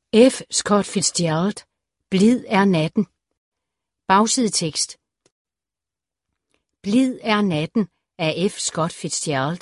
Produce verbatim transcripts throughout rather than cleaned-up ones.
F. Scott Fitzgerald. Blid er natten. Bagsidetekst. Blid er natten af F. Scott Fitzgerald.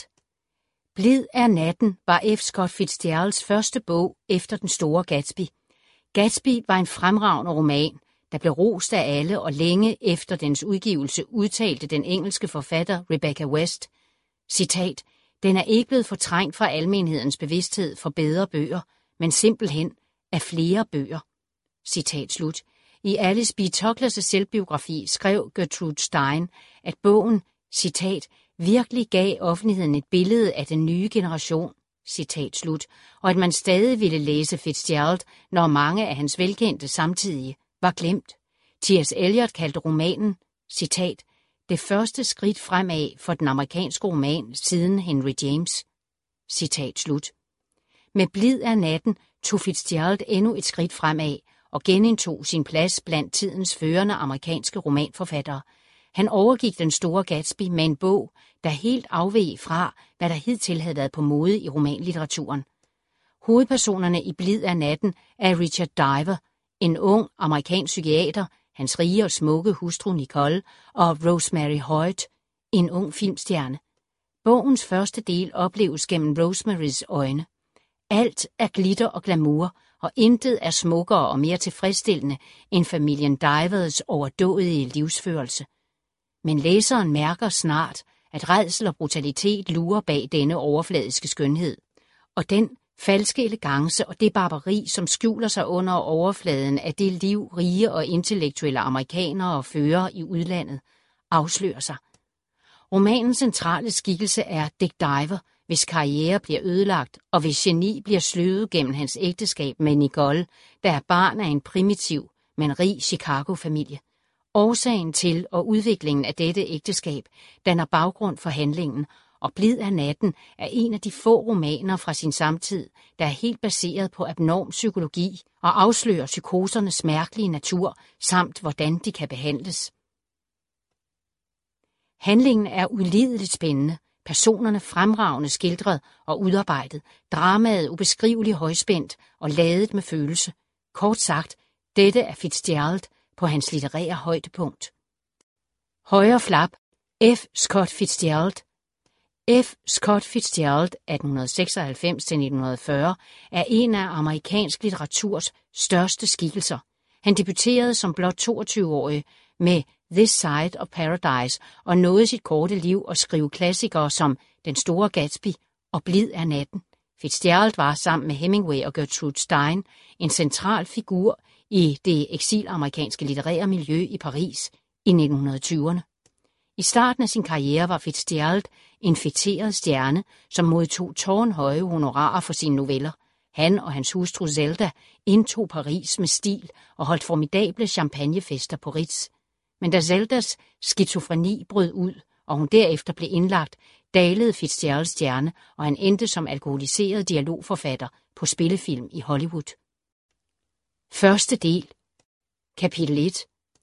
Blid er natten var F. Scott Fitzgeralds første bog efter Den store Gatsby. Gatsby var en fremragende roman, der blev rost af alle, og længe efter dens udgivelse udtalte den engelske forfatter Rebecca West, citat, den er ikke blevet fortrængt fra almenhedens bevidsthed for bedre bøger, men simpelthen af flere bøger. Citat slut. I Alice B. Toklas' selvbiografi skrev Gertrude Stein, at bogen, citat, virkelig gav offentligheden et billede af den nye generation, citat slut, og at man stadig ville læse Fitzgerald, når mange af hans velkendte samtidige var glemt. T S Eliot kaldte romanen, citat, det første skridt fremad for den amerikanske roman siden Henry James, citat slut. Med Blid er natten tog Fitzgerald endnu et skridt fremad og genindtog sin plads blandt tidens førende amerikanske romanforfattere. Han overgik Den store Gatsby med en bog, der helt afveg fra, hvad der hidtil havde været på mode i romanlitteraturen. Hovedpersonerne i Blid er natten er Richard Diver, en ung amerikansk psykiater, hans rige og smukke hustru Nicole, og Rosemary Hoyt, en ung filmstjerne. Bogens første del opleves gennem Rosemarys øjne. Alt er glitter og glamour, og intet er smukkere og mere tilfredsstillende end familien Divers overdådige livsførelse. Men læseren mærker snart, at rædsel og brutalitet lurer bag denne overfladiske skønhed. Og den falske elegance og det barbari, som skjuler sig under overfladen af det liv, rige og intellektuelle amerikanere fører i udlandet, afslører sig. Romanens centrale skikkelse er Dick Diver, hvis karriere bliver ødelagt, og hvis geni bliver sløvet gennem hans ægteskab med Nicole, der er barn af en primitiv, men rig Chicago-familie. Årsagen til og udviklingen af dette ægteskab danner baggrund for handlingen, og Blid er natten er en af de få romaner fra sin samtid, der er helt baseret på abnorm psykologi og afslører psykosernes mærkelige natur, samt hvordan de kan behandles. Handlingen er ulideligt spændende, personerne fremragende skildret og udarbejdet, dramaet ubeskriveligt højspændt og ladet med følelse. Kort sagt, dette er Fitzgerald på hans litterære højdepunkt. Højre flap. F. Scott Fitzgerald. F. Scott Fitzgerald atten seksoghalvfems til nitten fyrre er en af amerikansk litteraturs største skikkelser. Han debuterede som blot toogtyve-årig med This Side of Paradise og nåede sit korte liv at skrive klassikere som Den store Gatsby og Blid er natten. Fitzgerald var sammen med Hemingway og Gertrude Stein en central figur i det eksilamerikanske litterære miljø i Paris i nitten tyverne. I starten af sin karriere var Fitzgerald en feteret stjerne, som modtog tårnhøje honorarer for sine noveller. Han og hans hustru Zelda indtog Paris med stil og holdt formidable champagnefester på Ritz. Men da Zeldas skizofreni brød ud, og hun derefter blev indlagt, dalede Fitzgeralds stjerne, og han endte som alkoholiseret dialogforfatter på spillefilm i Hollywood. Første del. Kapitel et.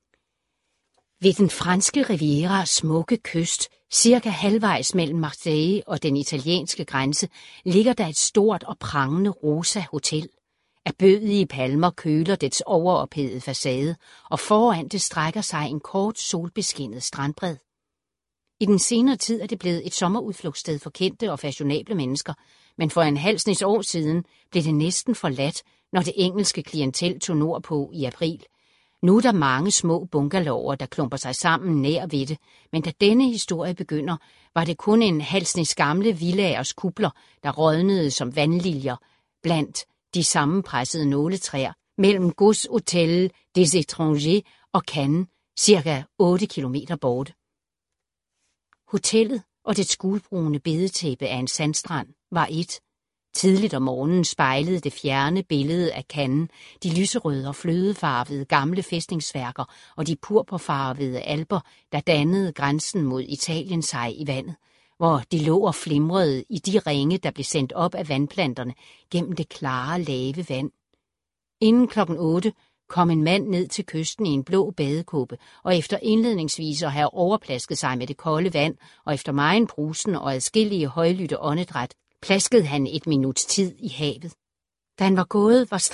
Ved den franske Rivieras smukke kyst, cirka halvvejs mellem Marseille og den italienske grænse, ligger der et stort og prangende rosa hotel. Erbødige palmer køler dets overophedede facade, og foran det strækker sig en kort solbeskinnet strandbred. I den senere tid er det blevet et sommerudflugtssted for kendte og fashionable mennesker, men for en halv snes år siden blev det næsten forladt, når det engelske klientel tog nordpå i april. Nu er der mange små bungalower, der klumper sig sammen nær ved det, men da denne historie begynder, var det kun en halv snes gamle villaers kupler, der rådnede som vandliljer blandt de sammenpressede nåletræer mellem Gods Hotel des Étrangers og Cannes, cirka otte kilometer borte. Hotellet og dets gulbrune bedetæppe af en sandstrand var et. Tidligt om morgenen spejlede det fjerne billede af Cannes, de lyserøde og flødefarvede gamle fæstningsværker og de purpurfarvede alper, der dannede grænsen mod Italien sig i vandet, hvor de lå og flimrede i de ringe, der blev sendt op af vandplanterne gennem det klare, lave vand. Inden klokken otte kom en mand ned til kysten i en blå badekåbe, og efter indledningsvis at have overplasket sig med det kolde vand, og efter megen brusen og adskillige højlytte åndedræt, plaskede han et minuts tid i havet. Da han var gået, var